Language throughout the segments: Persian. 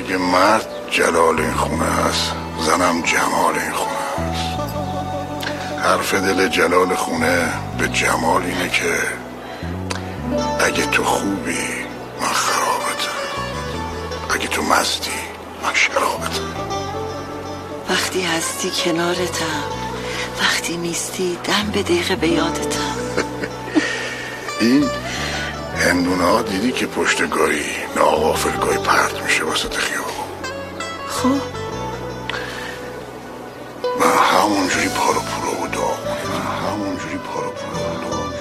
اگه مرد جلال این خونه است، زنم جمال این خونه است. حرف دل جلال خونه به جمال اینه که اگه تو خوبی من خرابتم، اگه تو مستی من شرابتم. وقتی هستی کنارتم، وقتی نیستی دم به دقیقه به یادتم. این هندونه ها دیدی که پشت گاهی ناغافل گاهی پرت میشه وسط خیابون. خب من همونجوری پارو پورو و داغونی، من همونجوری پارو پورو و داغونی.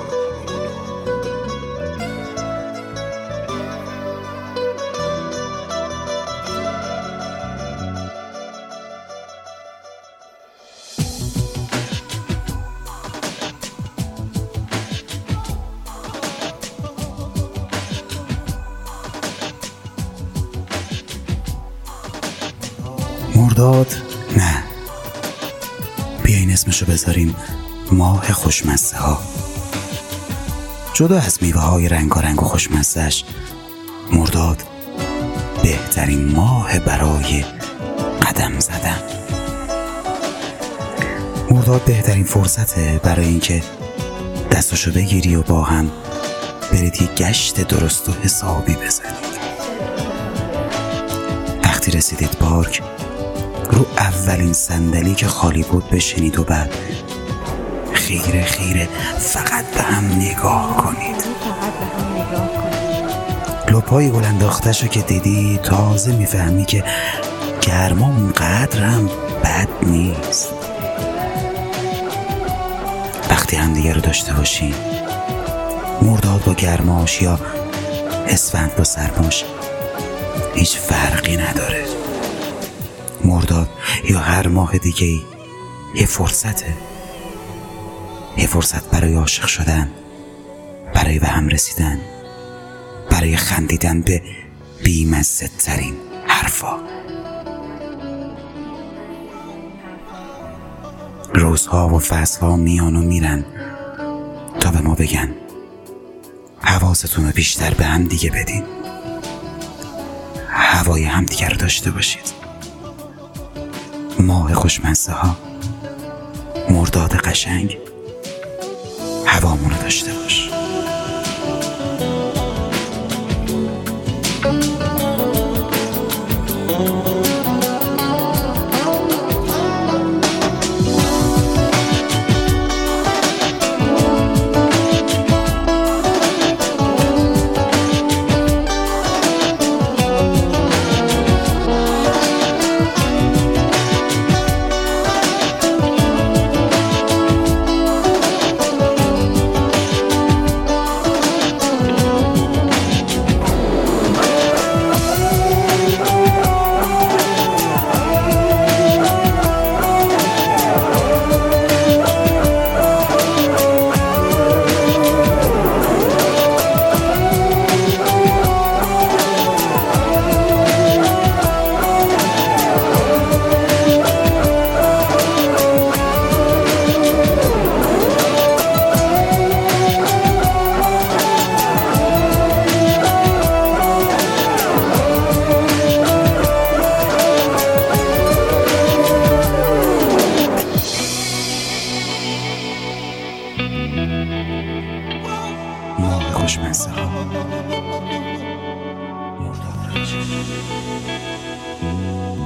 مرداد نه، بیاین اسمشو بذاریم ماه خوشمزه ها. جدا از میوه های رنگارنگ و خوشمزهش، مرداد بهترین ماه برای قدم زدن. مرداد بهترین فرصته برای اینکه دستشو بگیری و با هم برید یه گشت درست و حسابی بزنید. وقتی رسیدید پارک، رو اولین صندلی که خالی بود بشینید و بعد خیره فقط به هم نگاه کنید. لپای گل انداختشو که دیدی تازه میفهمی که گرما اونقدر هم بد نیست. وقتی هم دیگه رو داشته باشین، مرداد با گرماش یا اسفند با سرماش هیچ فرقی نداره. مرداد یا هر ماه دیگه یه فرصته، یه فرصت برای عاشق شدن، برای به هم رسیدن، برای خندیدن به بی‌مزه ترین حرفا. روزها و فصلها میان و میرن تا به ما بگن حواستون رو بیشتر به هم دیگه بدین، هوای هم دیگه رو داشته باشید. ماه خوشمزه ها، مرداد قشنگ، هوامون رو داشته باش. ماه خوشمزه ها.